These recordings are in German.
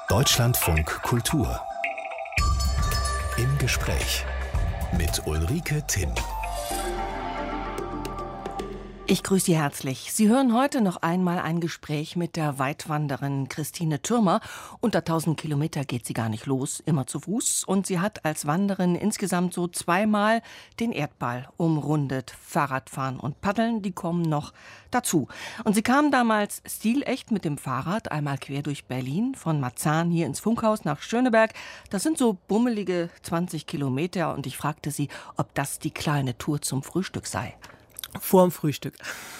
Deutschlandfunk Kultur. Im Gespräch mit Ulrike Timm. Ich grüße Sie herzlich. Sie hören heute noch einmal ein Gespräch mit der Weitwanderin Christine Thürmer. Unter 1000 Kilometer geht sie gar nicht los, immer zu Fuß. Und sie hat als Wanderin insgesamt so zweimal den Erdball umrundet. Fahrradfahren und Paddeln, die kommen noch dazu. Und sie kam damals stilecht mit dem Fahrrad einmal quer durch Berlin, von Marzahn hier ins Funkhaus nach Schöneberg. Das sind so bummelige 20 Kilometer. Und ich fragte sie, ob das die kleine Tour zum Frühstück sei. Vorm Frühstück.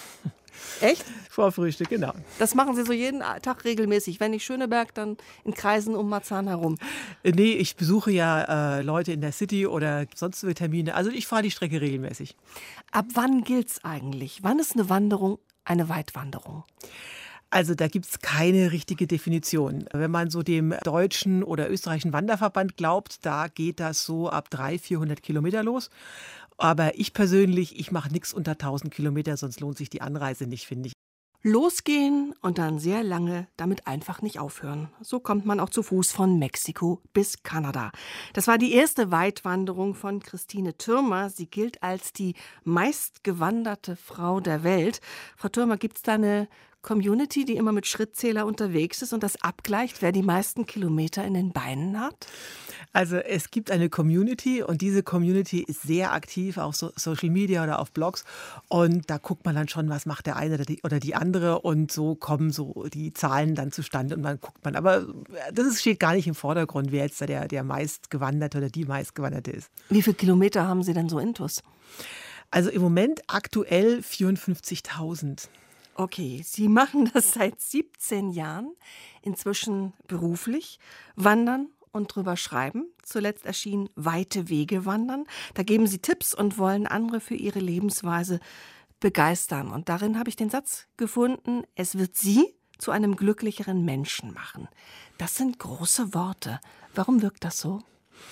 Echt? Vor Frühstück, genau. Das machen Sie so jeden Tag regelmäßig. Wenn nicht Schöneberg, dann in Kreisen um Marzahn herum. Nee, ich besuche ja Leute in der City oder sonstige Termine. Also ich fahre die Strecke regelmäßig. Ab wann gilt's eigentlich? Wann ist eine Wanderung eine Weitwanderung? Also da gibt es keine richtige Definition. Wenn man so dem deutschen oder österreichischen Wanderverband glaubt, da geht das so ab 300-400 Kilometer los. Aber ich persönlich, ich mache nichts unter 1000 Kilometer, sonst lohnt sich die Anreise nicht, finde ich. Losgehen und dann sehr lange damit einfach nicht aufhören. So kommt man auch zu Fuß von Mexiko bis Kanada. Das war die erste Weitwanderung von Christine Thürmer. Sie gilt als die meistgewanderte Frau der Welt. Frau Thürmer, gibt es da eine Community, die immer mit Schrittzähler unterwegs ist und das abgleicht, wer die meisten Kilometer in den Beinen hat? Also es gibt eine Community und diese Community ist sehr aktiv auf Social Media oder auf Blogs und da guckt man dann schon, was macht der eine oder die andere und so kommen so die Zahlen dann zustande und dann guckt man. Aber steht gar nicht im Vordergrund, wer jetzt der meistgewanderte oder die meistgewanderte ist. Wie viele Kilometer haben Sie denn so intus? Also im Moment aktuell 54.000. Okay, Sie machen das seit 17 Jahren, inzwischen beruflich, wandern und drüber schreiben. Zuletzt erschien Weite Wege wandern. Da geben Sie Tipps und wollen andere für ihre Lebensweise begeistern. Und darin habe ich den Satz gefunden, es wird Sie zu einem glücklicheren Menschen machen. Das sind große Worte. Warum wirkt das so?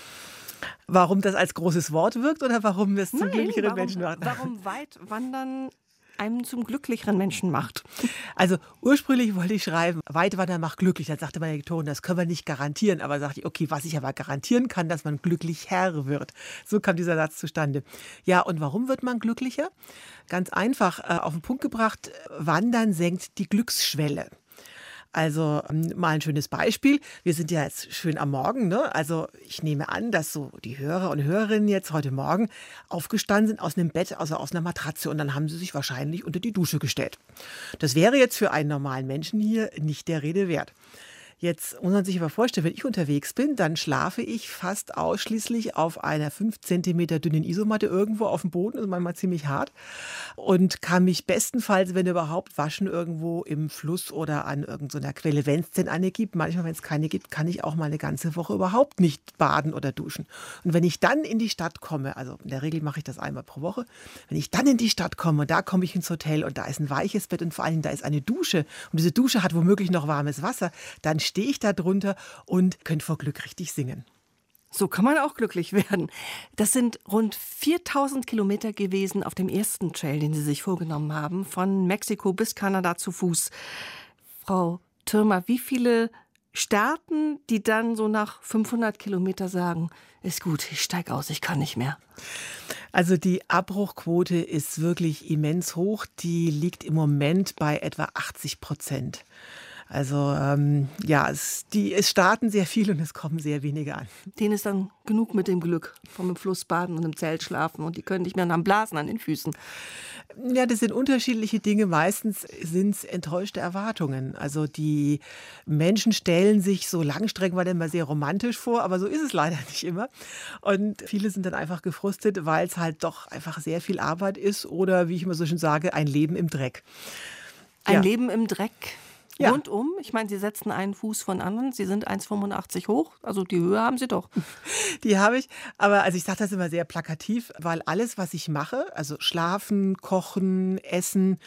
Warum das als großes Wort wirkt oder warum es zum glücklicheren Menschen macht? Warum weit wandern einem zum glücklicheren Menschen macht? Also ursprünglich wollte ich schreiben, Weitwandern macht glücklich. Dann sagte meine Lektorin, das können wir nicht garantieren. Aber sagte ich, okay, was ich aber garantieren kann, dass man glücklich Herr wird. So kam dieser Satz zustande. Ja, und warum wird man glücklicher? Ganz einfach, auf den Punkt gebracht, Wandern senkt die Glücksschwelle. Also mal ein schönes Beispiel. Wir sind ja jetzt schön am Morgen, ne? Also ich nehme an, dass so die Hörer und Hörerinnen jetzt heute Morgen aufgestanden sind aus einem Bett, also aus einer Matratze und dann haben sie sich wahrscheinlich unter die Dusche gestellt. Das wäre jetzt für einen normalen Menschen hier nicht der Rede wert. Jetzt muss man sich aber vorstellen, wenn ich unterwegs bin, dann schlafe ich fast ausschließlich auf einer 5 Zentimeter dünnen Isomatte irgendwo auf dem Boden, also manchmal ziemlich hart, und kann mich bestenfalls, wenn überhaupt, waschen irgendwo im Fluss oder an irgendeiner Quelle, wenn es denn eine gibt. Manchmal, wenn es keine gibt, kann ich auch mal eine ganze Woche überhaupt nicht baden oder duschen. Und wenn ich dann in die Stadt komme, also in der Regel mache ich das einmal pro Woche, wenn ich dann in die Stadt komme, da komme ich ins Hotel und da ist ein weiches Bett und vor allem da ist eine Dusche und diese Dusche hat womöglich noch warmes Wasser, dann stehe ich da drunter und könnte vor Glück richtig singen. So kann man auch glücklich werden. Das sind rund 4000 Kilometer gewesen auf dem ersten Trail, den Sie sich vorgenommen haben, von Mexiko bis Kanada zu Fuß. Frau Thürmer, wie viele starten, die dann so nach 500 Kilometer sagen, ist gut, ich steige aus, ich kann nicht mehr? Also die Abbruchquote ist wirklich immens hoch. Die liegt im Moment bei etwa 80%. Also es starten sehr viel und es kommen sehr wenige an. Denen ist dann genug mit dem Glück, vom Fluss baden und im Zelt schlafen und die können nicht mehr nach dem Blasen an den Füßen. Ja, das sind unterschiedliche Dinge. Meistens sind es enttäuschte Erwartungen. Also die Menschen stellen sich so Langstreckenwandern immer sehr romantisch vor, aber so ist es leider nicht immer. Und viele sind dann einfach gefrustet, weil es halt doch einfach sehr viel Arbeit ist oder, wie ich immer so schön sage, ein Leben im Dreck. Ein Leben im Dreck? Ja. Rundum, ich meine, Sie setzen einen Fuß von anderen, Sie sind 1,85 hoch, also die Höhe haben Sie doch. Die habe ich, aber also ich sage das immer sehr plakativ, weil alles, was ich mache, also schlafen, kochen, essen,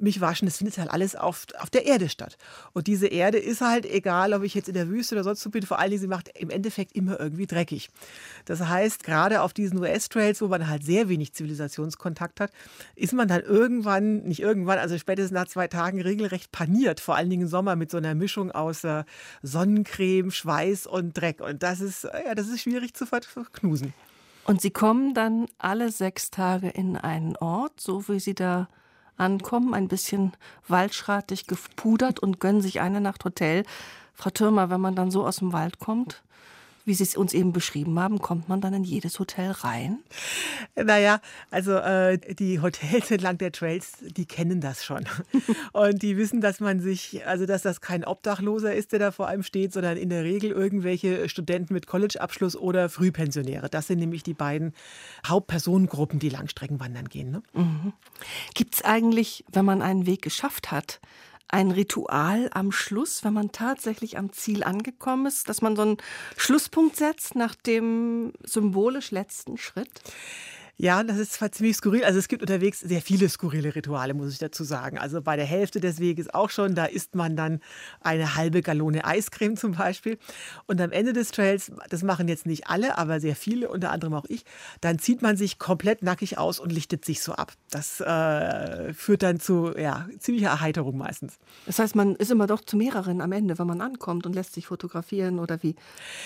mich waschen, das findet halt alles auf der Erde statt. Und diese Erde ist halt, egal ob ich jetzt in der Wüste oder sonst wo bin, vor allen Dingen, sie macht im Endeffekt immer irgendwie dreckig. Das heißt, gerade auf diesen US-Trails, wo man halt sehr wenig Zivilisationskontakt hat, ist man dann also spätestens nach 2 Tagen regelrecht paniert, vor allen Dingen im Sommer mit so einer Mischung aus Sonnencreme, Schweiß und Dreck. Und das ist schwierig zu verknusen. Und Sie kommen dann alle 6 Tage in einen Ort, so wie Sie da ankommen, ein bisschen waldschratig gepudert und gönnen sich eine Nacht Hotel. Frau Thürmer, wenn man dann so aus dem Wald kommt, wie Sie es uns eben beschrieben haben, kommt man dann in jedes Hotel rein? Naja, also die Hotels entlang der Trails, die kennen das schon. Und die wissen, dass das kein Obdachloser ist, der da vor einem steht, sondern in der Regel irgendwelche Studenten mit College-Abschluss oder Frühpensionäre. Das sind nämlich die beiden Hauptpersonengruppen, die Langstreckenwandern gehen. Ne? Mhm. Gibt es eigentlich, wenn man einen Weg geschafft hat, ein Ritual am Schluss, wenn man tatsächlich am Ziel angekommen ist, dass man so einen Schlusspunkt setzt nach dem symbolisch letzten Schritt? Ja, das ist zwar ziemlich skurril. Also es gibt unterwegs sehr viele skurrile Rituale, muss ich dazu sagen. Also bei der Hälfte des Weges auch schon, da isst man dann eine halbe Gallone Eiscreme zum Beispiel. Und am Ende des Trails, das machen jetzt nicht alle, aber sehr viele, unter anderem auch ich, dann zieht man sich komplett nackig aus und lichtet sich so ab. Das führt dann zu ziemlicher Erheiterung meistens. Das heißt, man ist immer doch zu mehreren am Ende, wenn man ankommt und lässt sich fotografieren oder wie?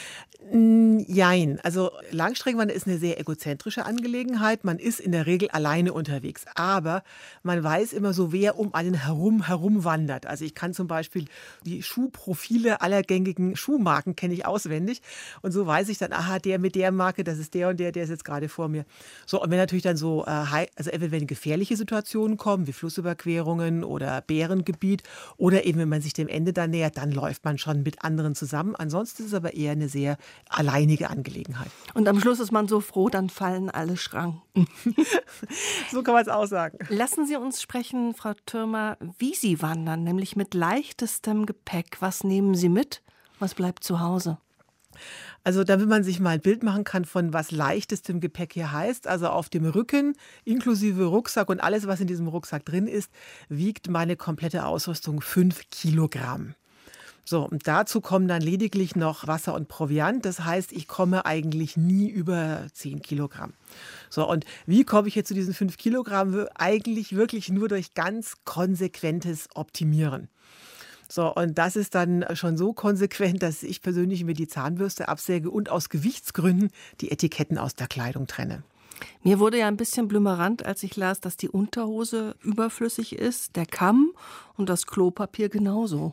Jein. Also Langstreckenwandern ist eine sehr egozentrische Angelegenheit. Man ist in der Regel alleine unterwegs. Aber man weiß immer so, wer um einen herum wandert. Also ich kann zum Beispiel die Schuhprofile aller gängigen Schuhmarken kenne ich auswendig. Und so weiß ich dann, aha, der mit der Marke, das ist der und der ist jetzt gerade vor mir. So, und wenn natürlich dann so, also entweder wenn gefährliche Situationen kommen, wie Flussüberquerungen oder Bärengebiet, oder eben wenn man sich dem Ende dann nähert, dann läuft man schon mit anderen zusammen. Ansonsten ist es aber eher eine sehr alleinige Angelegenheit. Und am Schluss ist man so froh, dann fallen alle Schranken. So kann man es auch sagen. Lassen Sie uns sprechen, Frau Thürmer, wie Sie wandern, nämlich mit leichtestem Gepäck. Was nehmen Sie mit? Was bleibt zu Hause? Also damit man sich mal ein Bild machen kann, von was leichtestem Gepäck hier heißt, also auf dem Rücken, inklusive Rucksack und alles, was in diesem Rucksack drin ist, wiegt meine komplette Ausrüstung 5 Kilogramm. So, und dazu kommen dann lediglich noch Wasser und Proviant. Das heißt, ich komme eigentlich nie über 10 Kilogramm. So, und wie komme ich jetzt zu diesen 5 Kilogramm? Eigentlich wirklich nur durch ganz konsequentes Optimieren. So, und das ist dann schon so konsequent, dass ich persönlich mir die Zahnbürste absäge und aus Gewichtsgründen die Etiketten aus der Kleidung trenne. Mir wurde ja ein bisschen blümerant, als ich las, dass die Unterhose überflüssig ist, der Kamm und das Klopapier genauso.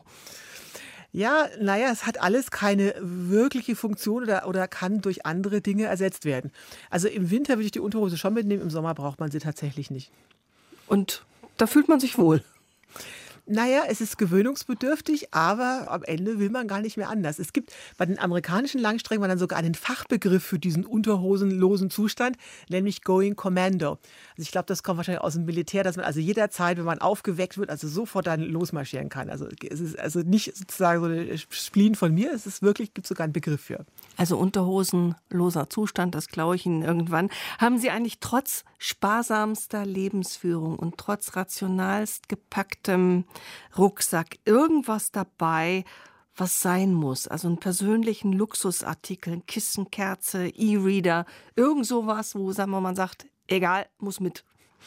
Ja, naja, es hat alles keine wirkliche Funktion oder kann durch andere Dinge ersetzt werden. Also im Winter würde ich die Unterhose schon mitnehmen, im Sommer braucht man sie tatsächlich nicht. Und da fühlt man sich wohl. Naja, es ist gewöhnungsbedürftig, aber am Ende will man gar nicht mehr anders. Es gibt bei den amerikanischen Langstrecken dann sogar einen Fachbegriff für diesen unterhosenlosen Zustand, nämlich Going Commando. Also ich glaube, das kommt wahrscheinlich aus dem Militär, dass man also jederzeit, wenn man aufgeweckt wird, also sofort dann losmarschieren kann. Also es ist also nicht sozusagen so ein Spleen von mir, es ist wirklich, gibt sogar einen Begriff für. Also unterhosenloser Zustand, das glaube ich Ihnen irgendwann. Haben Sie eigentlich trotz sparsamster Lebensführung und trotz rationalst gepacktem Rucksack irgendwas dabei, was sein muss? Also einen persönlichen Luxusartikel, ein Kissen, Kerze, E-Reader, irgend sowas, wo sagen wir mal, man sagt, egal, muss mit.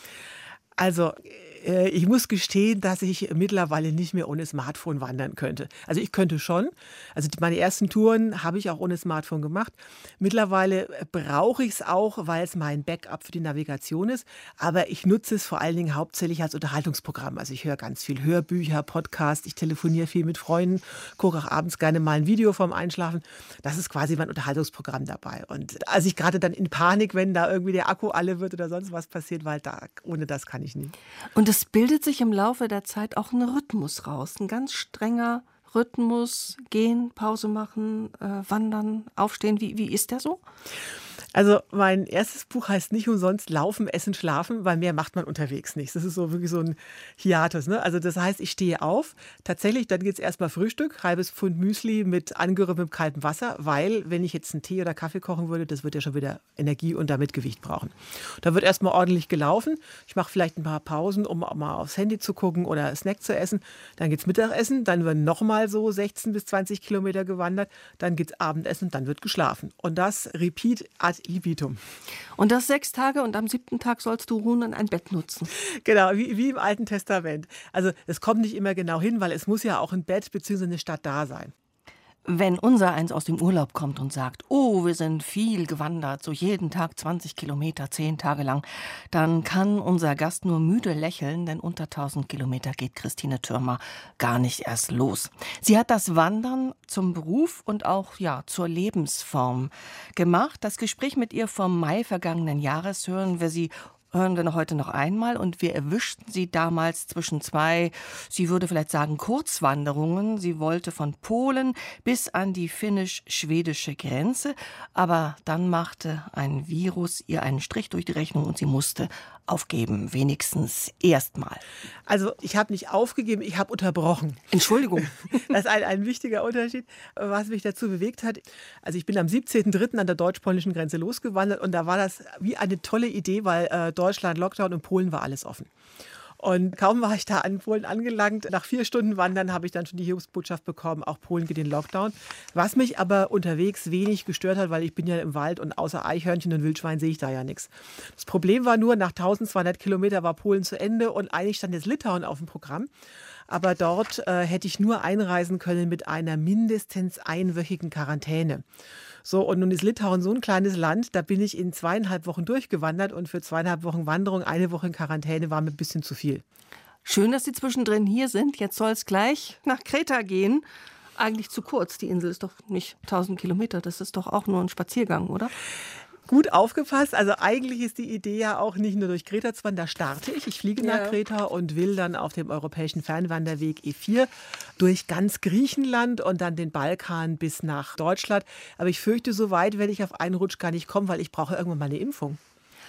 Also ich muss gestehen, dass ich mittlerweile nicht mehr ohne Smartphone wandern könnte. Also ich könnte schon. Also meine ersten Touren habe ich auch ohne Smartphone gemacht. Mittlerweile brauche ich es auch, weil es mein Backup für die Navigation ist. Aber ich nutze es vor allen Dingen hauptsächlich als Unterhaltungsprogramm. Also ich höre ganz viel Hörbücher, Podcasts, ich telefoniere viel mit Freunden, gucke auch abends gerne mal ein Video vorm Einschlafen. Das ist quasi mein Unterhaltungsprogramm dabei. Und als ich gerade dann in Panik, wenn da irgendwie der Akku alle wird oder sonst was passiert, weil ohne das kann ich nicht. Und es bildet sich im Laufe der Zeit auch ein Rhythmus raus, ein ganz strenger Rhythmus, gehen, Pause machen, wandern, aufstehen. Wie ist der so? Also mein erstes Buch heißt nicht umsonst Laufen, Essen, Schlafen, weil mehr macht man unterwegs nicht. Das ist so wirklich so ein Hiatus. Ne? Also das heißt, ich stehe auf, tatsächlich, dann geht es erstmal Frühstück, halbes Pfund Müsli mit angerührtem kaltem Wasser, weil wenn ich jetzt einen Tee oder Kaffee kochen würde, das wird ja schon wieder Energie und damit Gewicht brauchen. Da wird erstmal ordentlich gelaufen. Ich mache vielleicht ein paar Pausen, um mal aufs Handy zu gucken oder Snack zu essen. Dann geht's Mittagessen, dann wird nochmal so 16 bis 20 Kilometer gewandert, dann geht's Abendessen und dann wird geschlafen. Und das repeat ad libitum. Und das 6 Tage und am 7. Tag sollst du ruhen und ein Bett nutzen. Genau, wie im Alten Testament. Also es kommt nicht immer genau hin, weil es muss ja auch ein Bett bzw. eine Stadt da sein. Wenn unser eins aus dem Urlaub kommt und sagt, oh, wir sind viel gewandert, so jeden Tag 20 Kilometer, 10 Tage lang, dann kann unser Gast nur müde lächeln, denn unter 1000 Kilometer geht Christine Thürmer gar nicht erst los. Sie hat das Wandern zum Beruf und auch zur Lebensform gemacht. Das Gespräch mit ihr vom Mai vergangenen Jahres hören wir heute noch einmal und wir erwischten sie damals zwischen 2, sie würde vielleicht sagen, Kurzwanderungen. Sie wollte von Polen bis an die finnisch-schwedische Grenze, aber dann machte ein Virus ihr einen Strich durch die Rechnung und sie musste aufgeben, wenigstens erstmal. Also ich habe nicht aufgegeben, ich habe unterbrochen. Entschuldigung. Das ist ein wichtiger Unterschied, was mich dazu bewegt hat. Also ich bin am 17.03. an der deutsch-polnischen Grenze losgewandert und da war das wie eine tolle Idee, weil Deutschland Lockdown und Polen war alles offen. Und kaum war ich da an Polen angelangt, nach 4 Stunden Wandern habe ich dann schon die Hiobsbotschaft bekommen, auch Polen geht in Lockdown. Was mich aber unterwegs wenig gestört hat, weil ich bin ja im Wald und außer Eichhörnchen und Wildschwein sehe ich da ja nichts. Das Problem war nur, nach 1200 Kilometer war Polen zu Ende und eigentlich stand jetzt Litauen auf dem Programm. Aber dort hätte ich nur einreisen können mit einer mindestens einwöchigen Quarantäne. So, und nun ist Litauen so ein kleines Land, da bin ich in 2,5 Wochen durchgewandert und für 2,5 Wochen Wanderung 1 Woche in Quarantäne war mir ein bisschen zu viel. Schön, dass Sie zwischendrin hier sind. Jetzt soll es gleich nach Kreta gehen. Eigentlich zu kurz. Die Insel ist doch nicht 1000 Kilometer. Das ist doch auch nur ein Spaziergang, oder? Gut aufgepasst. Also eigentlich ist die Idee ja auch nicht nur durch Kreta zu wandern. Da starte ich. Ich fliege nach Kreta und will dann auf dem europäischen Fernwanderweg E4 durch ganz Griechenland und dann den Balkan bis nach Deutschland. Aber ich fürchte, so weit werde ich auf einen Rutsch gar nicht kommen, weil ich brauche irgendwann mal eine Impfung.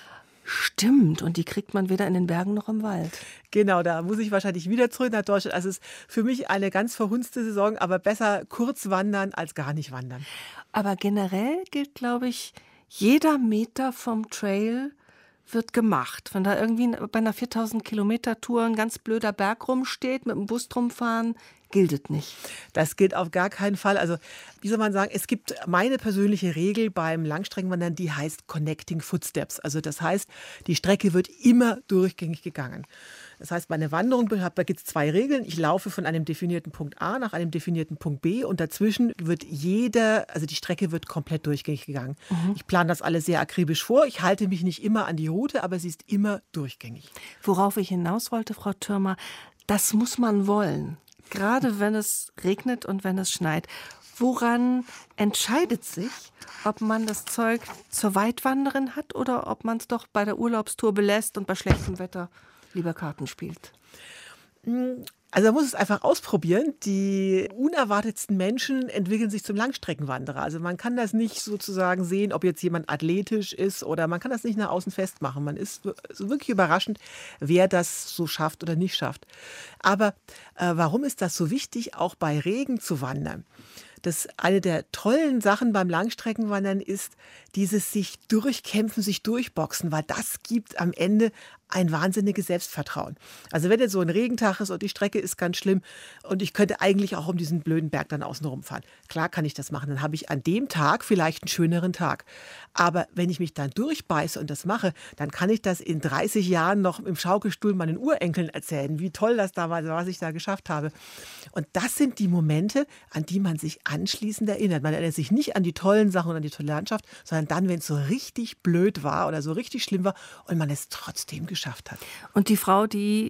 Stimmt, und die kriegt man weder in den Bergen noch im Wald. Genau, da muss ich wahrscheinlich wieder zurück nach Deutschland. Also es ist für mich eine ganz verhunzte Saison, aber besser kurz wandern als gar nicht wandern. Aber generell gilt, glaube ich, jeder Meter vom Trail wird gemacht. Wenn da irgendwie bei einer 4000 Kilometer Tour ein ganz blöder Berg rumsteht, mit dem Bus drum fahren, gilt es nicht. Das gilt auf gar keinen Fall. Also, wie soll man sagen, es gibt meine persönliche Regel beim Langstreckenwandern, die heißt Connecting Footsteps. Also das heißt, die Strecke wird immer durchgängig gegangen. Das heißt, bei einer Wanderung da gibt es 2 Regeln. Ich laufe von einem definierten Punkt A nach einem definierten Punkt B und dazwischen wird die Strecke wird komplett durchgängig gegangen. Ich plane das alles sehr akribisch vor. Ich halte mich nicht immer an die Route, aber sie ist immer durchgängig. Worauf ich hinaus wollte, Frau Thürmer, das muss man wollen. Gerade wenn es regnet und wenn es schneit. Woran entscheidet sich, ob man das Zeug zur Weitwanderin hat oder ob man es doch bei der Urlaubstour belässt und bei schlechtem Wetter lieber Karten spielt? Also man muss es einfach ausprobieren. Die unerwartetsten Menschen entwickeln sich zum Langstreckenwanderer. Also man kann das nicht sozusagen sehen, ob jetzt jemand athletisch ist oder man kann das nicht nach außen festmachen. Man ist so wirklich überraschend, wer das so schafft oder nicht schafft. Aber warum ist das so wichtig, auch bei Regen zu wandern? Eine der tollen Sachen beim Langstreckenwandern ist dieses sich durchkämpfen, sich durchboxen, weil das gibt am Ende ein wahnsinniges Selbstvertrauen. Also wenn jetzt so ein Regentag ist und die Strecke ist ganz schlimm und ich könnte eigentlich auch um diesen blöden Berg dann außen rumfahren. Klar kann ich das machen, dann habe ich an dem Tag vielleicht einen schöneren Tag. Aber wenn ich mich dann durchbeiße und das mache, dann kann ich das in 30 Jahren noch im Schaukelstuhl meinen Urenkeln erzählen, wie toll das damals war, was ich da geschafft habe. Und das sind die Momente, an die man sich anschließend erinnert. Man erinnert sich nicht an die tollen Sachen und an die tolle Landschaft, sondern dann, wenn es so richtig blöd war oder so richtig schlimm war und man es trotzdem geschafft hat. Und die Frau, die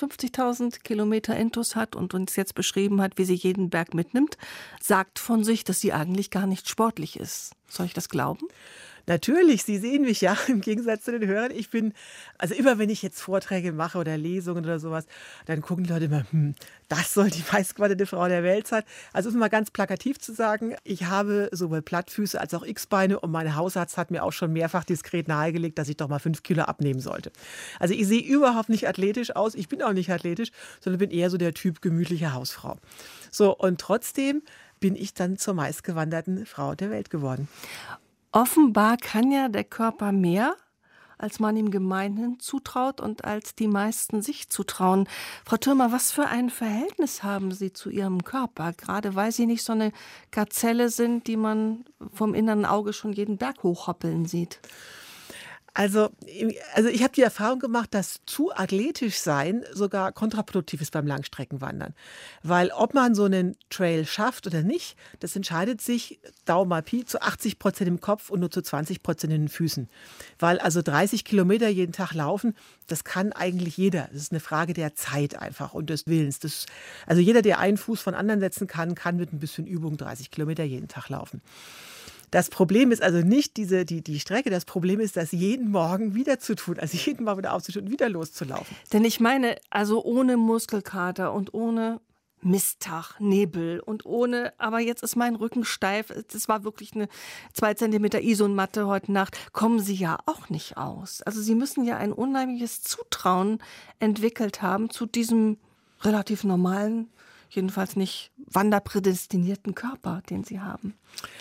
54.000 Kilometer Intus hat und uns jetzt beschrieben hat, wie sie jeden Berg mitnimmt, sagt von sich, dass sie eigentlich gar nicht sportlich ist. Soll ich das glauben? Natürlich, Sie sehen mich ja im Gegensatz zu den Hörern. Also immer wenn ich jetzt Vorträge mache oder Lesungen oder sowas, dann gucken die Leute immer, das soll die meistgewanderte Frau der Welt sein. Also um es mal ganz plakativ zu sagen, ich habe sowohl Plattfüße als auch X-Beine und mein Hausarzt hat mir auch schon mehrfach diskret nahegelegt, dass ich doch mal 5 Kilo abnehmen sollte. Also ich sehe überhaupt nicht athletisch aus, ich bin auch nicht athletisch, sondern bin eher so der Typ gemütliche Hausfrau. So, und trotzdem bin ich dann zur meistgewanderten Frau der Welt geworden. Offenbar kann ja der Körper mehr, als man ihm gemeinhin zutraut und als die meisten sich zutrauen. Frau Thürmer, was für ein Verhältnis haben Sie zu Ihrem Körper? Gerade weil Sie nicht so eine Gazelle sind, die man vom inneren Auge schon jeden Berg hochhoppeln sieht. Also ich habe die Erfahrung gemacht, dass zu athletisch sein sogar kontraproduktiv ist beim Langstreckenwandern. Weil ob man so einen Trail schafft oder nicht, das entscheidet sich, Daumen mal Pi, zu 80% im Kopf und nur zu 20% in den Füßen. Weil also 30 Kilometer jeden Tag laufen, das kann eigentlich jeder. Das ist eine Frage der Zeit einfach und des Willens. Also jeder, der einen Fuß von anderen setzen kann mit ein bisschen Übung 30 Kilometer jeden Tag laufen. Das Problem ist also nicht die Strecke, das Problem ist, das jeden Morgen wieder zu tun, also jeden Morgen wieder aufzustehen und wieder loszulaufen. Denn ich meine, also ohne Muskelkater und ohne Misttag, Nebel und ohne, aber jetzt ist mein Rücken steif, das war wirklich eine 2 Zentimeter Isomatte heute Nacht, kommen Sie ja auch nicht aus. Also Sie müssen ja ein unheimliches Zutrauen entwickelt haben zu diesem relativ normalen, jedenfalls nicht wanderprädestinierten Körper, den Sie haben.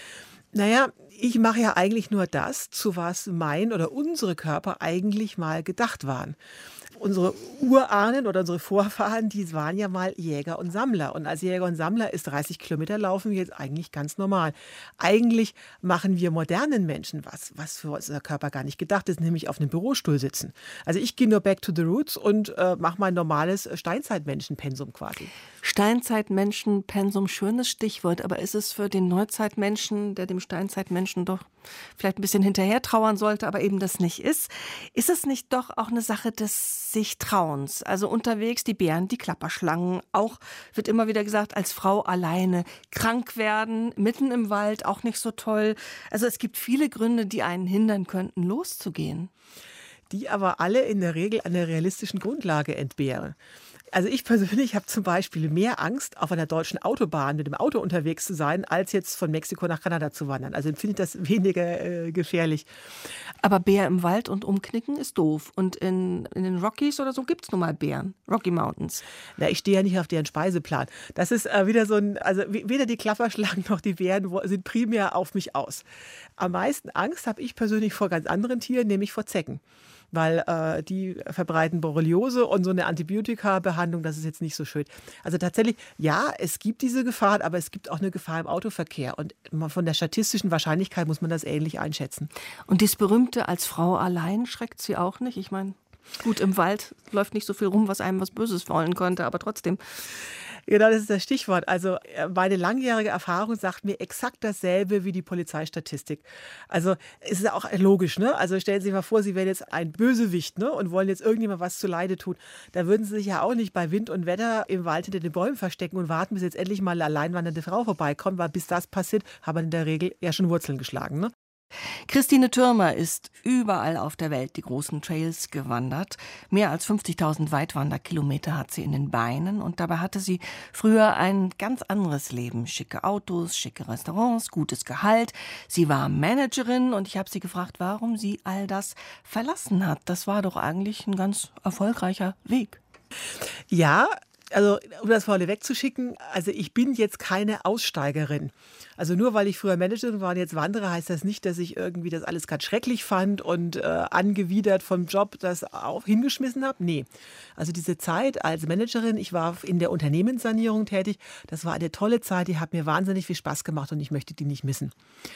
Naja, ich mache ja eigentlich nur das, zu was mein oder unsere Körper eigentlich mal gedacht waren. Unsere Urahnen oder unsere Vorfahren, die waren ja mal Jäger und Sammler. Und als Jäger und Sammler ist 30 Kilometer laufen jetzt eigentlich ganz normal. Eigentlich machen wir modernen Menschen was für unser Körper gar nicht gedacht ist, nämlich auf einem Bürostuhl sitzen. Also ich gehe nur back to the roots und mache mein normales Steinzeitmenschenpensum quasi. Steinzeitmenschenpensum, schönes Stichwort, aber ist es für den Neuzeitmenschen, der dem Steinzeitmenschen doch vielleicht ein bisschen hinterher trauern sollte, aber eben das nicht ist es nicht doch auch eine Sache des sich Trauens? Also unterwegs die Bären, die Klapperschlangen, auch wird immer wieder gesagt, als Frau alleine krank werden, mitten im Wald, auch nicht so toll. Also es gibt viele Gründe, die einen hindern könnten, loszugehen. Die aber alle in der Regel an der realistischen Grundlage entbehren. Also ich persönlich habe zum Beispiel mehr Angst, auf einer deutschen Autobahn mit dem Auto unterwegs zu sein, als jetzt von Mexiko nach Kanada zu wandern. Also empfinde ich das weniger gefährlich. Aber Bär im Wald und umknicken ist doof. Und in den Rockies oder so gibt es nun mal Bären. Rocky Mountains. Na, ich stehe ja nicht auf deren Speiseplan. Das ist wieder so ein, also weder die Klapperschlangen noch die Bären sind primär auf mich aus. Am meisten Angst habe ich persönlich vor ganz anderen Tieren, nämlich vor Zecken. Weil die verbreiten Borreliose und so eine Antibiotika-Behandlung, das ist jetzt nicht so schön. Also tatsächlich, ja, es gibt diese Gefahr, aber es gibt auch eine Gefahr im Autoverkehr. Und von der statistischen Wahrscheinlichkeit muss man das ähnlich einschätzen. Und das berühmte als Frau allein schreckt Sie auch nicht? Ich meine, gut, im Wald läuft nicht so viel rum, was einem was Böses wollen könnte, aber trotzdem. Genau, das ist das Stichwort. Also meine langjährige Erfahrung sagt mir exakt dasselbe wie die Polizeistatistik. Also es ist ja auch logisch, ne? Also stellen Sie sich mal vor, Sie wären jetzt ein Bösewicht, ne? Und wollen jetzt irgendjemand was zuleide tun. Da würden Sie sich ja auch nicht bei Wind und Wetter im Wald hinter den Bäumen verstecken und warten, bis jetzt endlich mal eine alleinwandernde Frau vorbeikommt, weil bis das passiert, haben wir in der Regel ja schon Wurzeln geschlagen, ne? Christine Thürmer ist überall auf der Welt die großen Trails gewandert. Mehr als 50.000 Weitwanderkilometer hat sie in den Beinen und dabei hatte sie früher ein ganz anderes Leben. Schicke Autos, schicke Restaurants, gutes Gehalt. Sie war Managerin und ich habe sie gefragt, warum sie all das verlassen hat. Das war doch eigentlich ein ganz erfolgreicher Weg. Ja, also um das vorne wegzuschicken, also ich bin jetzt keine Aussteigerin. Also nur weil ich früher Managerin war und jetzt wandere, heißt das nicht, dass ich irgendwie das alles ganz schrecklich fand und angewidert vom Job das auch hingeschmissen habe. Nee, also diese Zeit als Managerin, ich war in der Unternehmenssanierung tätig, das war eine tolle Zeit, die hat mir wahnsinnig viel Spaß gemacht und ich möchte die nicht missen.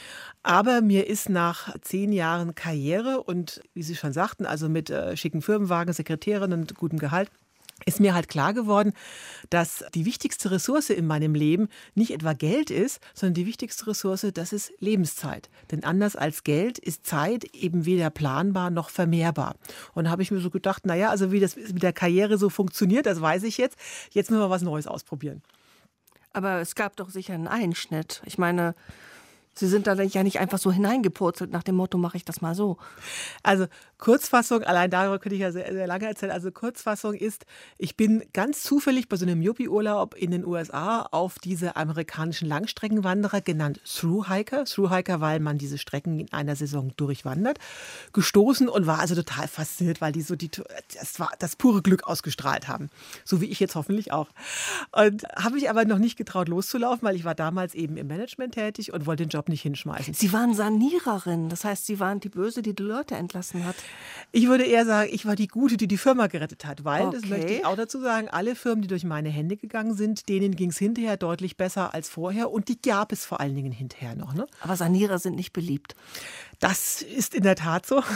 Aber mir ist nach 10 Jahren Karriere und, wie Sie schon sagten, also mit schicken Firmenwagen, Sekretärin und gutem Gehalt, ist mir halt klar geworden, dass die wichtigste Ressource in meinem Leben nicht etwa Geld ist, sondern die wichtigste Ressource, das ist Lebenszeit. Denn anders als Geld ist Zeit eben weder planbar noch vermehrbar. Und da habe ich mir so gedacht, naja, also wie das mit der Karriere so funktioniert, das weiß ich jetzt. Jetzt müssen wir was Neues ausprobieren. Aber es gab doch sicher einen Einschnitt. Ich meine, Sie sind da ja nicht einfach so hineingepurzelt nach dem Motto, mache ich das mal so. Also Kurzfassung, allein darüber könnte ich ja sehr, sehr lange erzählen. Also Kurzfassung ist, ich bin ganz zufällig bei so einem Yuppie-Urlaub in den USA auf diese amerikanischen Langstreckenwanderer, genannt Thru-Hiker. Thru-Hiker, weil man diese Strecken in einer Saison durchwandert, gestoßen und war also total fasziniert, weil das war das pure Glück ausgestrahlt haben. So wie ich jetzt hoffentlich auch. Und habe mich aber noch nicht getraut loszulaufen, weil ich war damals eben im Management tätig und wollte den Job nicht hinschmeißen. Sie waren Saniererin, das heißt, Sie waren die Böse, die Leute entlassen hat. Ich würde eher sagen, ich war die Gute, die die Firma gerettet hat, weil, Okay. das möchte ich auch dazu sagen, alle Firmen, die durch meine Hände gegangen sind, denen ging es hinterher deutlich besser als vorher und die gab es vor allen Dingen hinterher noch. Ne? Aber Sanierer sind nicht beliebt. Das ist in der Tat so.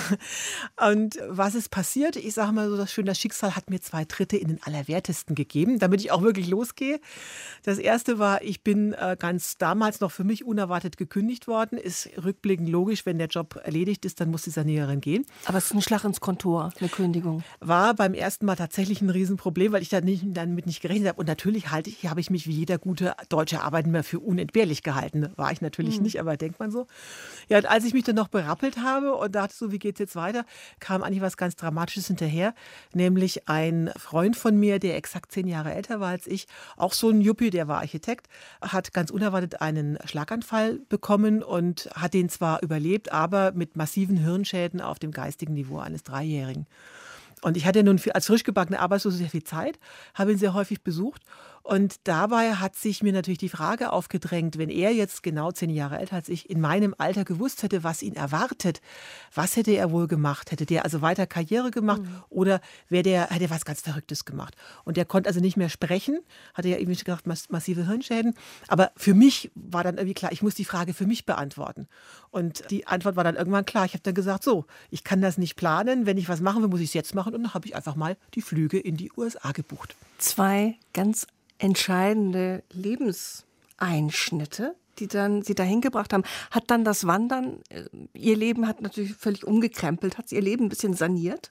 Und was ist passiert? Ich sage mal so, das Schicksal hat mir 2 Tritte in den Allerwertesten gegeben, damit ich auch wirklich losgehe. Das erste war, ich bin ganz damals noch für mich unerwartet gekündigt worden. Ist rückblickend logisch, wenn der Job erledigt ist, dann muss die Saniererin gehen. Aber es ist ein Schlag ins Kontor, eine Kündigung. War beim ersten Mal tatsächlich ein Riesenproblem, weil ich damit nicht gerechnet habe. Und natürlich habe ich mich wie jeder gute deutsche Arbeitnehmer für unentbehrlich gehalten. War ich natürlich nicht, aber denkt man so. Ja, und als ich mich dann noch berappelt habe und dachte so, wie geht's jetzt weiter, kam eigentlich was ganz Dramatisches hinterher. Nämlich ein Freund von mir, der exakt 10 Jahre älter war als ich, auch so ein Yuppie, der war Architekt, hat ganz unerwartet einen Schlaganfall bekommen und hat den zwar überlebt, aber mit massiven Hirnschäden auf dem geistigen Niveau eines 3-Jährigen. Und ich hatte nun als frisch gebackene Arbeitslose sehr viel Zeit, habe ihn sehr häufig besucht. Und dabei hat sich mir natürlich die Frage aufgedrängt, wenn er jetzt genau 10 Jahre älter als ich in meinem Alter gewusst hätte, was ihn erwartet, was hätte er wohl gemacht? Hätte der also weiter Karriere gemacht oder hätte er was ganz Verrücktes gemacht? Und der konnte also nicht mehr sprechen, hatte ja eben gesagt, massive Hirnschäden. Aber für mich war dann irgendwie klar, ich muss die Frage für mich beantworten. Und die Antwort war dann irgendwann klar. Ich habe dann gesagt, so, ich kann das nicht planen. Wenn ich was machen will, muss ich es jetzt machen. Und dann habe ich einfach mal die Flüge in die USA gebucht. 2 ganz entscheidende Lebenseinschnitte, die dann Sie dahin gebracht haben. Hat dann das Wandern, Ihr Leben hat natürlich völlig umgekrempelt, hat Ihr Leben ein bisschen saniert?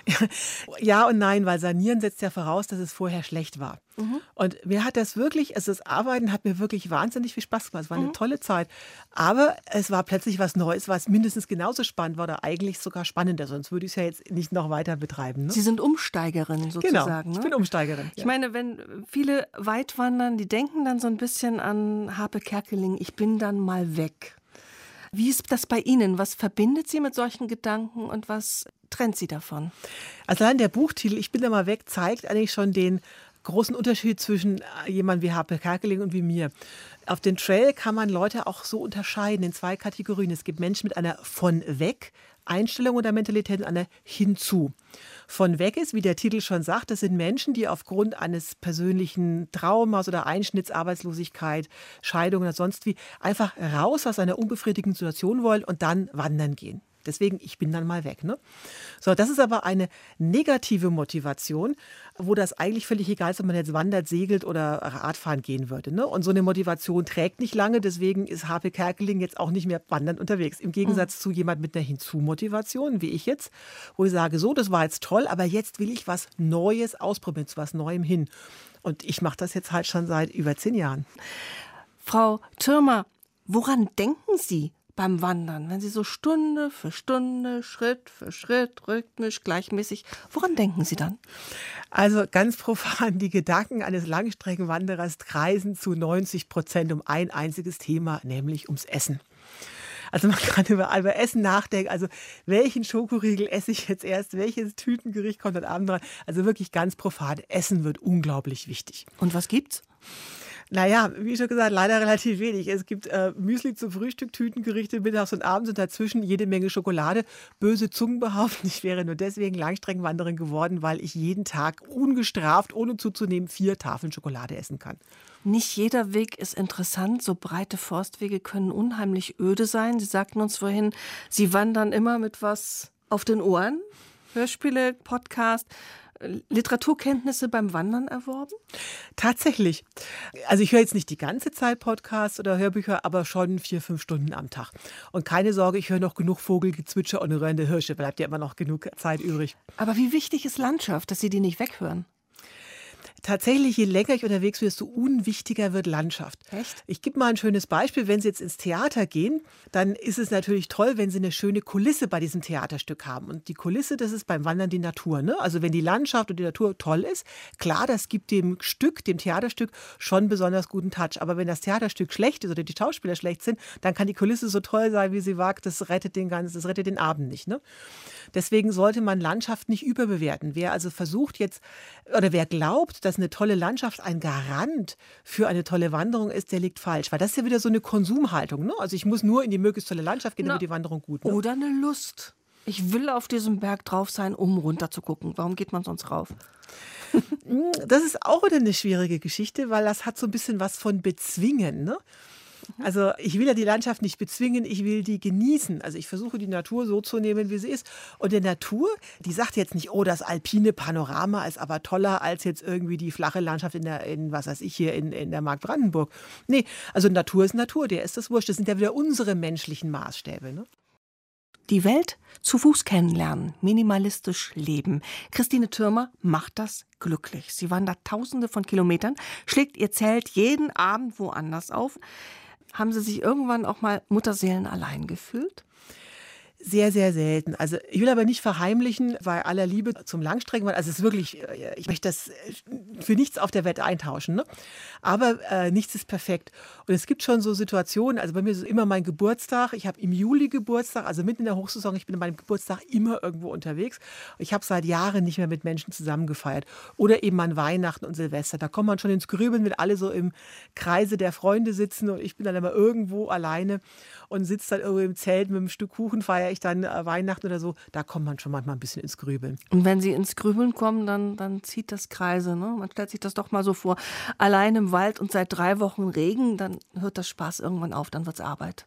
Ja und nein, weil sanieren setzt ja voraus, dass es vorher schlecht war. Und mir hat das wirklich, also das Arbeiten hat mir wirklich wahnsinnig viel Spaß gemacht. Es war eine tolle Zeit. Aber es war plötzlich was Neues, was mindestens genauso spannend war oder eigentlich sogar spannender. Sonst würde ich es ja jetzt nicht noch weiter betreiben. Ne? Sie sind Umsteigerin sozusagen. Genau, ich ne? bin Umsteigerin. Ich meine, wenn viele weit wandern, die denken dann so ein bisschen an Harpe Kerkeling, ich bin dann mal weg. Wie ist das bei Ihnen? Was verbindet Sie mit solchen Gedanken und was trennt Sie davon? Also allein der Buchtitel "Ich bin da mal weg" zeigt eigentlich schon den großen Unterschied zwischen jemandem wie Harpe Kerkeling und wie mir. Auf den Trail kann man Leute auch so unterscheiden in 2 Kategorien. Es gibt Menschen mit einer von weg Einstellung oder Mentalität und einer hinzu. Von weg ist, wie der Titel schon sagt, das sind Menschen, die aufgrund eines persönlichen Traumas oder Einschnitts, Arbeitslosigkeit, Scheidung oder sonst wie einfach raus aus einer unbefriedigenden Situation wollen und dann wandern gehen. Deswegen, ich bin dann mal weg. Ne? So, das ist aber eine negative Motivation, wo das eigentlich völlig egal ist, ob man jetzt wandert, segelt oder Radfahren gehen würde. Ne? Und so eine Motivation trägt nicht lange, deswegen ist Harpe Kerkeling jetzt auch nicht mehr wandernd unterwegs. Im Gegensatz zu jemand mit einer Hinzu-Motivation, wie ich jetzt, wo ich sage, so, das war jetzt toll, aber jetzt will ich was Neues ausprobieren, zu was Neuem hin. Und ich mache das jetzt halt schon seit über 10 Jahren. Frau Thürmer, woran denken Sie beim Wandern, wenn Sie so Stunde für Stunde, Schritt für Schritt, rhythmisch, gleichmäßig, woran denken Sie dann? Also ganz profan, die Gedanken eines Langstreckenwanderers kreisen zu 90% um ein einziges Thema, nämlich ums Essen. Also man kann über Essen nachdenken, also welchen Schokoriegel esse ich jetzt erst, welches Tütengericht kommt heute Abend dran. Also wirklich ganz profan, Essen wird unglaublich wichtig. Und was gibt's? Naja, wie schon gesagt, leider relativ wenig. Es gibt Müsli zum Frühstück, Tütengerichte mittags und abends und dazwischen jede Menge Schokolade. Böse Zungen behaupten, ich wäre nur deswegen Langstreckenwanderin geworden, weil ich jeden Tag ungestraft, ohne zuzunehmen, 4 Tafeln Schokolade essen kann. Nicht jeder Weg ist interessant. So breite Forstwege können unheimlich öde sein. Sie sagten uns vorhin, Sie wandern immer mit was auf den Ohren. Hörspiele, Podcast. Literaturkenntnisse beim Wandern erworben? Tatsächlich. Also ich höre jetzt nicht die ganze Zeit Podcasts oder Hörbücher, aber schon 4-5 Stunden am Tag. Und keine Sorge, ich höre noch genug Vogelgezwitscher und röhrende Hirsche. Bleibt ja immer noch genug Zeit übrig. Aber wie wichtig ist Landschaft, dass Sie die nicht weghören? Tatsächlich, je länger ich unterwegs bin, desto unwichtiger wird Landschaft. Echt? Ich gebe mal ein schönes Beispiel. Wenn Sie jetzt ins Theater gehen, dann ist es natürlich toll, wenn Sie eine schöne Kulisse bei diesem Theaterstück haben. Und die Kulisse, das ist beim Wandern die Natur. Ne? Also wenn die Landschaft und die Natur toll ist, klar, das gibt dem Theaterstück schon besonders guten Touch. Aber wenn das Theaterstück schlecht ist oder die Schauspieler schlecht sind, dann kann die Kulisse so toll sein, wie sie wagt. Das rettet den Abend nicht. Ne? Deswegen sollte man Landschaft nicht überbewerten. Wer also versucht jetzt, oder wer glaubt, dass eine tolle Landschaft ein Garant für eine tolle Wanderung ist, der liegt falsch. Weil das ist ja wieder so eine Konsumhaltung. Ne? Also ich muss nur in die möglichst tolle Landschaft gehen, dann wird die Wanderung gut. Ne? Oder eine Lust. Ich will auf diesem Berg drauf sein, um runter zu gucken. Warum geht man sonst rauf? Das ist auch wieder eine schwierige Geschichte, weil das hat so ein bisschen was von Bezwingen. Ne? Also ich will ja die Landschaft nicht bezwingen, ich will die genießen. Also ich versuche die Natur so zu nehmen, wie sie ist. Und die Natur, die sagt jetzt nicht, oh, das alpine Panorama ist aber toller als jetzt irgendwie die flache Landschaft in der Mark Brandenburg. Nee, also Natur ist Natur, der ist das wurscht. Das sind ja wieder unsere menschlichen Maßstäbe. Ne? Die Welt zu Fuß kennenlernen, minimalistisch leben. Christine Thürmer macht das glücklich. Sie wandert Tausende von Kilometern, schlägt ihr Zelt jeden Abend woanders auf. Haben Sie sich irgendwann auch mal mutterseelenallein gefühlt? Sehr, sehr selten. Also ich will aber nicht verheimlichen, bei aller Liebe zum Langstreckenwandern, also es ist wirklich, ich möchte das für nichts auf der Welt eintauschen, ne? Aber nichts ist perfekt. Und es gibt schon so Situationen, also bei mir ist es immer mein Geburtstag, ich habe im Juli Geburtstag, also mitten in der Hochsaison, ich bin an meinem Geburtstag immer irgendwo unterwegs. Ich habe seit Jahren nicht mehr mit Menschen zusammen gefeiert. Oder eben an Weihnachten und Silvester, da kommt man schon ins Grübeln, wenn alle so im Kreise der Freunde sitzen und ich bin dann immer irgendwo alleine und sitze dann irgendwo im Zelt mit einem Stück Kuchen, feiere ich dann Weihnachten oder so, da kommt man schon manchmal ein bisschen ins Grübeln. Und wenn Sie ins Grübeln kommen, dann zieht das Kreise. Ne? Man stellt sich das doch mal so vor, allein im Wald und seit 3 Wochen Regen, dann hört das Spaß irgendwann auf, dann wird's Arbeit.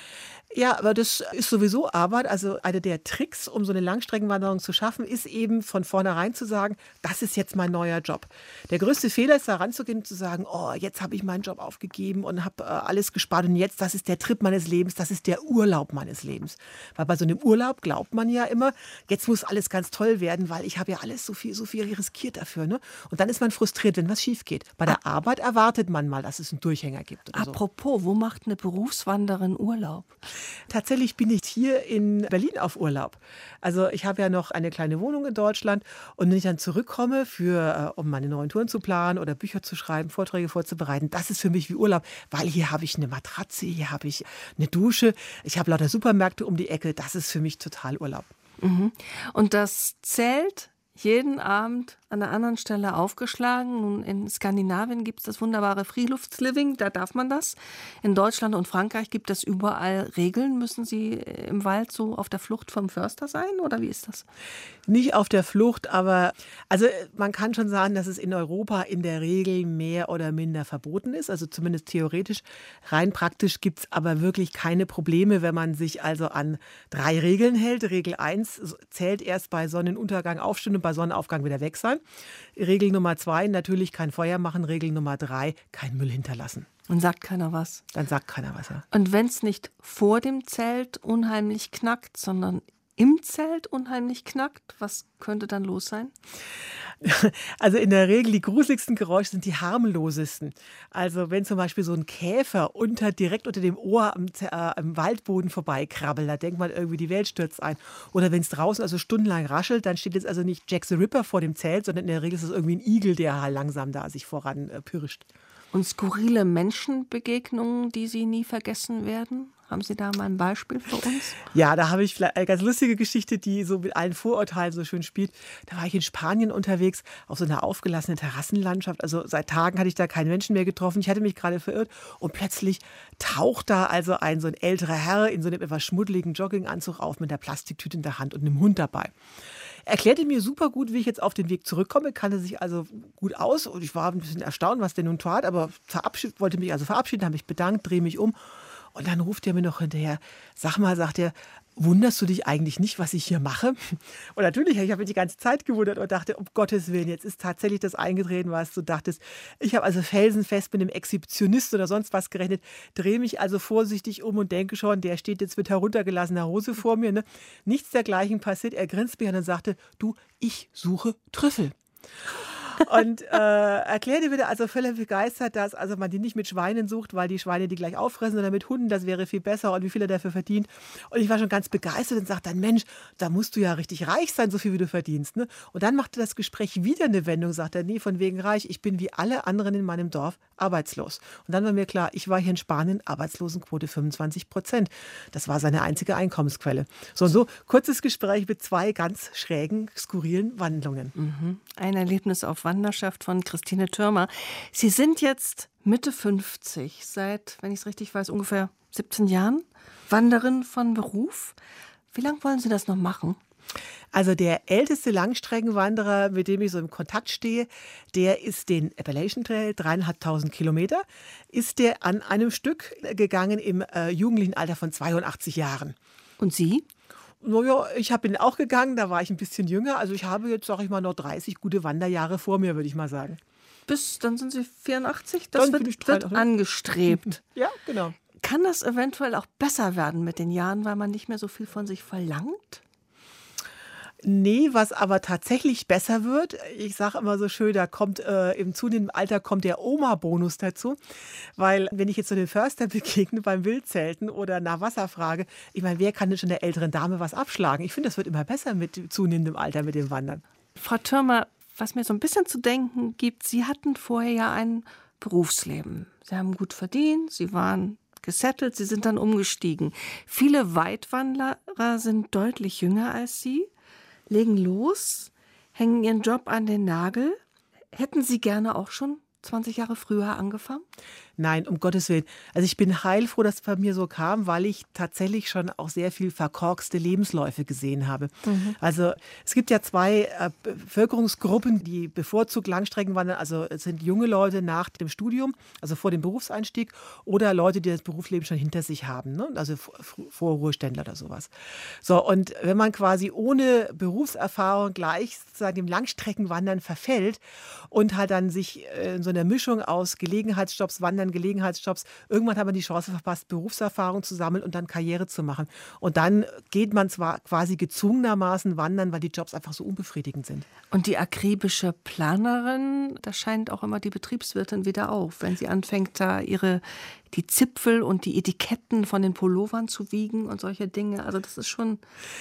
Ja, aber das ist sowieso Arbeit. Also einer der Tricks, um so eine Langstreckenwanderung zu schaffen, ist eben von vornherein zu sagen, das ist jetzt mein neuer Job. Der größte Fehler ist, da ranzugehen und zu sagen, oh, jetzt habe ich meinen Job aufgegeben und habe alles gespart und jetzt, das ist der Trip meines Lebens, das ist der Urlaub meines Lebens. Weil bei so einem Urlaub glaubt man ja immer, jetzt muss alles ganz toll werden, weil ich habe ja alles so viel riskiert dafür. Ne? Und dann ist man frustriert, wenn was schief geht. Bei der Arbeit erwartet man mal, dass es einen Durchhänger gibt. Oder Apropos, wo macht eine Berufswanderin Urlaub? Tatsächlich bin ich hier in Berlin auf Urlaub. Also ich habe ja noch eine kleine Wohnung in Deutschland und wenn ich dann zurückkomme, um meine neuen Touren zu planen oder Bücher zu schreiben, Vorträge vorzubereiten, das ist für mich wie Urlaub, weil hier habe ich eine Matratze, hier habe ich eine Dusche, ich habe lauter Supermärkte um die Ecke, das ist für mich total Urlaub. Mhm. Und das Zelt jeden Abend an einer anderen Stelle aufgeschlagen. Nun, in Skandinavien gibt es das wunderbare Freeluftliving, da darf man das. In Deutschland und Frankreich gibt es überall Regeln. Müssen Sie im Wald so auf der Flucht vom Förster sein oder wie ist das? Nicht auf der Flucht, aber also man kann schon sagen, dass es in Europa in der Regel mehr oder minder verboten ist, also zumindest theoretisch. Rein praktisch gibt es aber wirklich keine Probleme, wenn man sich also an 3 Regeln hält. Regel 1 zählt erst bei Sonnenuntergang aufstehen und bei Sonnenaufgang wieder weg sein. Regel Nummer 2, natürlich kein Feuer machen. Regel Nummer 3, kein Müll hinterlassen. Und sagt keiner was? Dann sagt keiner was, ja. Und wenn es nicht vor dem Zelt unheimlich knackt, sondern im Zelt unheimlich knackt, was könnte dann los sein? Also in der Regel die gruseligsten Geräusche sind die harmlosesten. Also wenn zum Beispiel so ein Käfer direkt unter dem Ohr am Waldboden vorbeikrabbelt, da denkt man irgendwie, die Welt stürzt ein. Oder wenn es draußen also stundenlang raschelt, dann steht jetzt also nicht Jack the Ripper vor dem Zelt, sondern in der Regel ist es irgendwie ein Igel, der halt langsam da sich voran pirscht. Und skurrile Menschenbegegnungen, die Sie nie vergessen werden? Haben Sie da mal ein Beispiel für uns? Ja, da habe ich vielleicht eine ganz lustige Geschichte, die so mit allen Vorurteilen so schön spielt. Da war ich in Spanien unterwegs, auf so einer aufgelassenen Terrassenlandschaft. Also seit Tagen hatte ich da keinen Menschen mehr getroffen. Ich hatte mich gerade verirrt und plötzlich taucht da also so ein älterer Herr in so einem etwas schmuddeligen Jogginganzug auf mit einer Plastiktüte in der Hand und einem Hund dabei. Er erklärte mir super gut, wie ich jetzt auf den Weg zurückkomme, kannte sich also gut aus und ich war ein bisschen erstaunt, was der nun tat, aber wollte mich also verabschieden, habe mich bedankt, drehe mich um und dann ruft er mir noch hinterher, sag mal, sagt er, wunderst du dich eigentlich nicht, was ich hier mache? Und natürlich, ich habe mich die ganze Zeit gewundert und dachte, um Gottes Willen, jetzt ist tatsächlich das eingetreten, was du dachtest. Ich habe also felsenfest mit einem Exhibitionist oder sonst was gerechnet, drehe mich also vorsichtig um und denke schon, der steht jetzt mit heruntergelassener Hose vor mir. Ne? Nichts dergleichen passiert. Er grinst mich an und sagte, du, ich suche Trüffel. Und erklärte wieder also völlig begeistert, dass also man die nicht mit Schweinen sucht, weil die Schweine die gleich auffressen, sondern mit Hunden, das wäre viel besser und wie viel er dafür verdient. Und ich war schon ganz begeistert und sagte dann, Mensch, da musst du ja richtig reich sein, so viel wie du verdienst. Ne? Und dann machte das Gespräch wieder eine Wendung, sagte er, nee, von wegen reich, ich bin wie alle anderen in meinem Dorf arbeitslos. Und dann war mir klar, ich war hier in Spanien, Arbeitslosenquote 25%. Das war seine einzige Einkommensquelle. So kurzes Gespräch mit zwei ganz schrägen, skurrilen Wandlungen. Ein Erlebnis auf Wanderschaft von Christine Thürmer. Sie sind jetzt Mitte 50, seit, wenn ich es richtig weiß, ungefähr 17 Jahren Wanderin von Beruf. Wie lange wollen Sie das noch machen? Also der älteste Langstreckenwanderer, mit dem ich so im Kontakt stehe, der ist den Appalachian Trail, 3.500 Kilometer, ist der an einem Stück gegangen im jugendlichen Alter von 82 Jahren. Und Sie? Naja, ich bin auch gegangen, da war ich ein bisschen jünger. Also ich habe jetzt, sag ich mal, noch 30 gute Wanderjahre vor mir, würde ich mal sagen. Dann sind Sie 84? Das Dann wird angestrebt. Ja, genau. Kann das eventuell auch besser werden mit den Jahren, weil man nicht mehr so viel von sich verlangt? Nee, was aber tatsächlich besser wird, ich sage immer so schön, da kommt im zunehmenden Alter kommt der Oma-Bonus dazu. Weil wenn ich jetzt so den Förster begegne beim Wildzelten oder nach Wasser frage, ich meine, wer kann denn schon der älteren Dame was abschlagen? Ich finde, das wird immer besser mit zunehmendem Alter mit dem Wandern. Frau Thürmer, was mir so ein bisschen zu denken gibt, Sie hatten vorher ja ein Berufsleben. Sie haben gut verdient, Sie waren gesettelt, Sie sind dann umgestiegen. Viele Weitwanderer sind deutlich jünger als Sie, legen los, hängen ihren Job an den Nagel. Hätten Sie gerne auch schon 20 Jahre früher angefangen? Nein, um Gottes Willen. Also ich bin heilfroh, dass es bei mir so kam, weil ich tatsächlich schon auch sehr viel verkorkste Lebensläufe gesehen habe. Also es gibt ja zwei Bevölkerungsgruppen, die bevorzugt Langstrecken wandern. Also es sind junge Leute nach dem Studium, also vor dem Berufseinstieg, oder Leute, die das Berufsleben schon hinter sich haben, ne? Also Vorruheständler oder sowas. So, und wenn man quasi ohne Berufserfahrung gleich sozusagen dem Langstreckenwandern verfällt und halt dann sich in so einer Mischung aus Gelegenheitsjobs, Gelegenheitsjobs. Irgendwann hat man die Chance verpasst, Berufserfahrung zu sammeln und dann Karriere zu machen. Und dann geht man zwar quasi gezwungenermaßen wandern, weil die Jobs einfach so unbefriedigend sind. Und die akribische Planerin, da scheint auch immer die Betriebswirtin wieder auf, wenn sie anfängt, da die Zipfel und die Etiketten von den Pullovern zu wiegen und solche Dinge. Also das ist schon...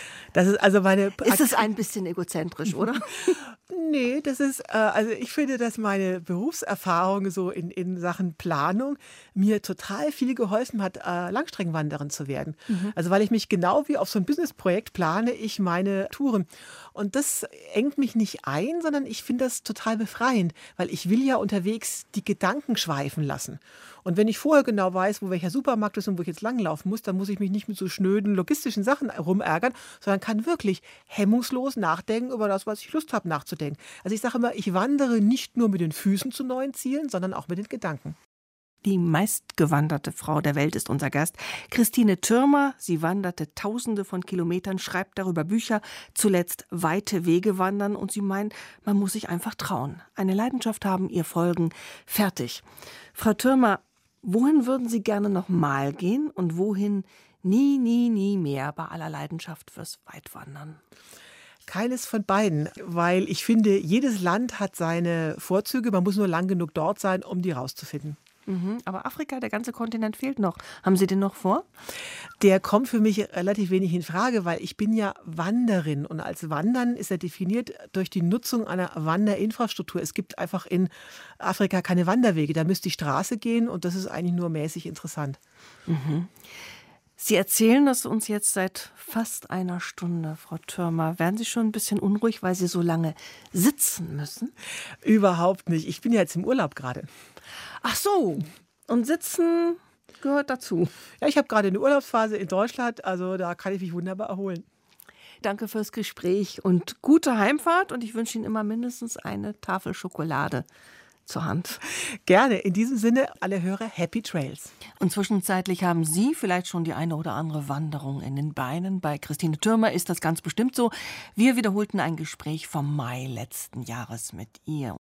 Ist es ein bisschen egozentrisch, oder? Nee, das ist, also ich finde, dass meine Berufserfahrung so in Sachen Planung mir total viel geholfen hat, Langstreckenwanderin zu werden. Also weil ich mich genau wie auf so ein Businessprojekt plane, ich meine Touren. Und das engt mich nicht ein, sondern ich finde das total befreiend, weil ich will ja unterwegs die Gedanken schweifen lassen. Und wenn ich vorher genau weiß, wo welcher Supermarkt ist und wo ich jetzt langlaufen muss, dann muss ich mich nicht mit so schnöden logistischen Sachen rumärgern, sondern kann wirklich hemmungslos nachdenken über das, was ich Lust habe nachzudenken. Also ich sage immer, ich wandere nicht nur mit den Füßen zu neuen Zielen, sondern auch mit den Gedanken. Die meistgewanderte Frau der Welt ist unser Gast. Christine Thürmer, sie wanderte Tausende von Kilometern, schreibt darüber Bücher, zuletzt Weite Wege wandern und sie meint, man muss sich einfach trauen. Eine Leidenschaft haben, ihr folgen, fertig. Frau Thürmer, wohin würden Sie gerne noch mal gehen und wohin nie, nie, nie mehr bei aller Leidenschaft fürs Weitwandern? Keines von beiden, weil ich finde, jedes Land hat seine Vorzüge. Man muss nur lang genug dort sein, um die rauszufinden. Aber Afrika, der ganze Kontinent fehlt noch. Haben Sie den noch vor? Der kommt für mich relativ wenig in Frage, weil ich bin ja Wanderin. Und als Wandern ist er definiert durch die Nutzung einer Wanderinfrastruktur. Es gibt einfach in Afrika keine Wanderwege. Da müsste die Straße gehen und das ist eigentlich nur mäßig interessant. Sie erzählen das uns jetzt seit fast einer Stunde, Frau Thürmer. Werden Sie schon ein bisschen unruhig, weil Sie so lange sitzen müssen? Überhaupt nicht. Ich bin ja jetzt im Urlaub gerade. Ach so, und sitzen gehört dazu. Ja, ich habe gerade eine Urlaubsphase in Deutschland, also da kann ich mich wunderbar erholen. Danke fürs Gespräch und gute Heimfahrt und ich wünsche Ihnen immer mindestens eine Tafel Schokolade zur Hand. Gerne. In diesem Sinne, alle Hörer, Happy Trails. Und zwischenzeitlich haben Sie vielleicht schon die eine oder andere Wanderung in den Beinen. Bei Christine Thürmer ist das ganz bestimmt so. Wir wiederholten ein Gespräch vom Mai letzten Jahres mit ihr.